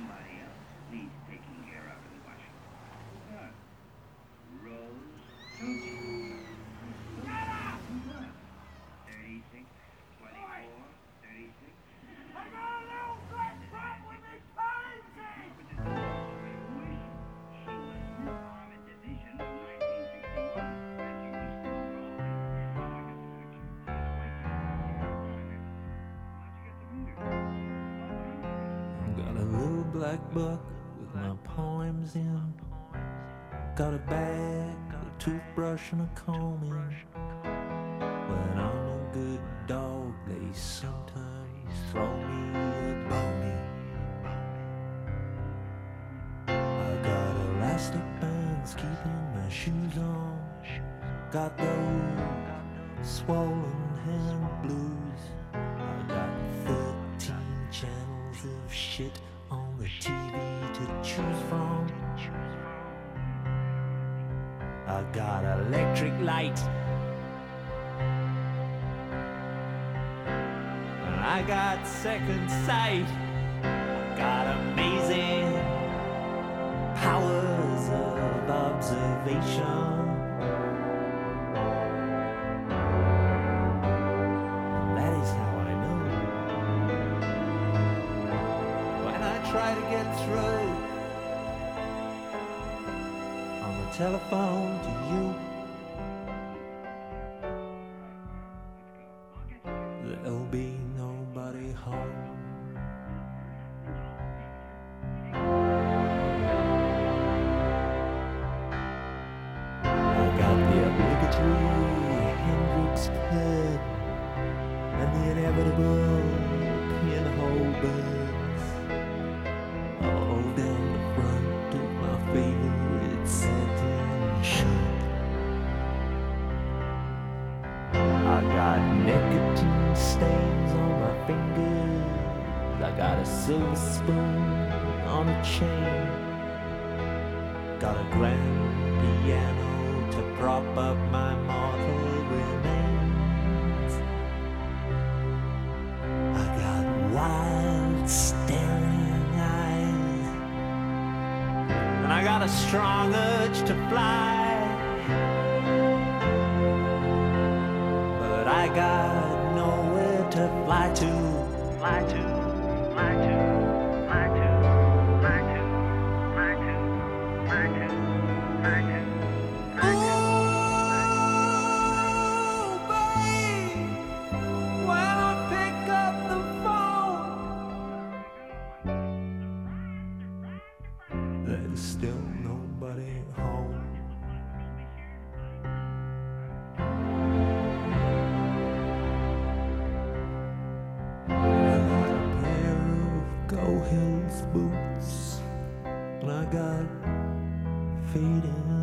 Got a little black book with my poems in. Got a bag, a toothbrush and a comb in. When I'm a good dog, they sometimes throw me a bone. I got elastic bands keeping my shoes on. Got those swollen hand blues. I got 13 channels of shit on the TV to choose from. I got electric light. I got second sight. I got amazing powers of observation. And that is how I know. When I try to get through on the telephone to you, there'll be nobody home. I got the obligatory Hendrix pen and the inevitable pinhole buds all down the front of my favorite satin shirt. I got nicotine stains on my fingers. I got a silver spoon on a chain. Got a grand piano to prop up my mortal remains. I got wild staring eyes, and I got a strong urge to fly. But I got nowhere to fly to, fly to, fly to, fly to, fly to, fly to, fly to, fly to. Oh, babe, when I pick up the phone, there's still nobody home. Go Hills boots, and I got fading